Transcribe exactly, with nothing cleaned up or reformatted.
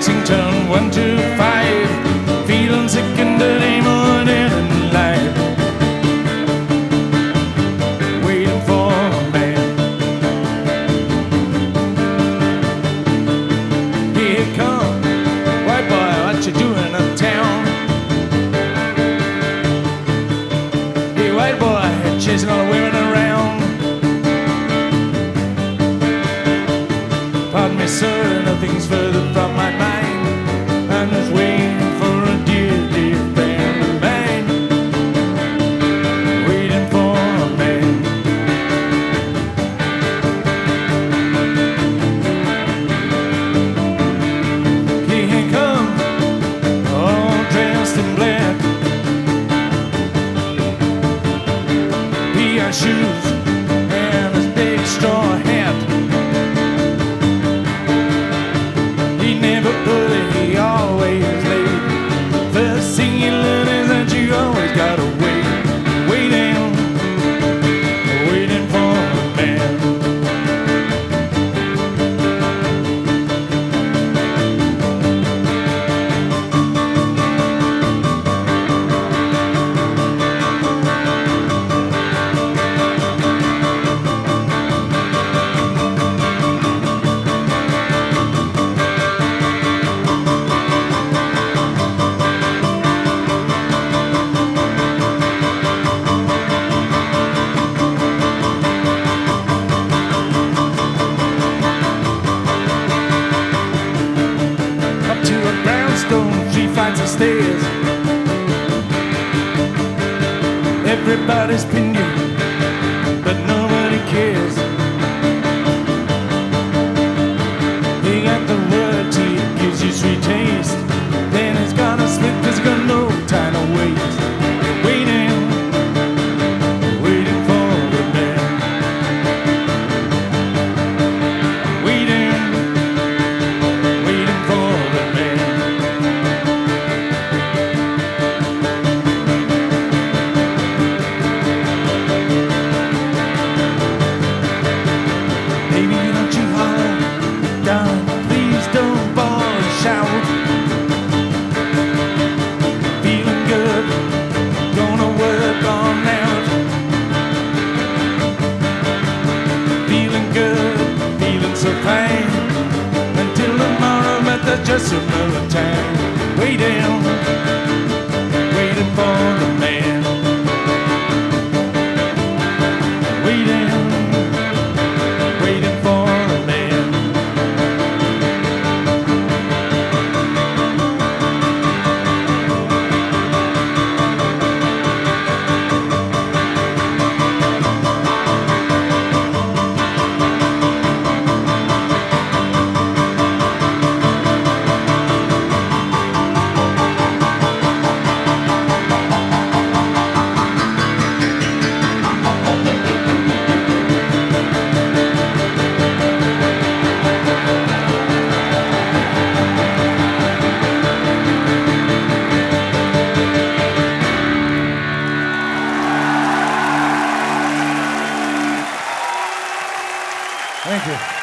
Lexington, one two five, feeling sick and dirty more than in life. Waiting for a man. Here he come, white boy, what you doing uptown? Hey, white boy, chasing all the women around. Pardon me, sir, nothing's further from my mind. I'm just waiting for a dear, dear friend of mine. Waiting for a man. He can come, all dressed in black. P R shoes and his big straw hat. He never early, he always late. First thing you learn is that you always gotta wait. Waiting, waiting for a man. Three flights of stairs. Everybody's pinned you, but nobody cares. He got the word to you, gives you sweet taste. Then it's gonna slip, cause you got no time to waste. You're waiting, waiting for the man. Waiting, waiting for the man. Please don't bawl and shout. Feeling good, gonna work on out. Feeling good, feeling so fine. Until tomorrow, but that's just another time. Waiting, waiting for the man. Waiting, waiting for the man. Thank you.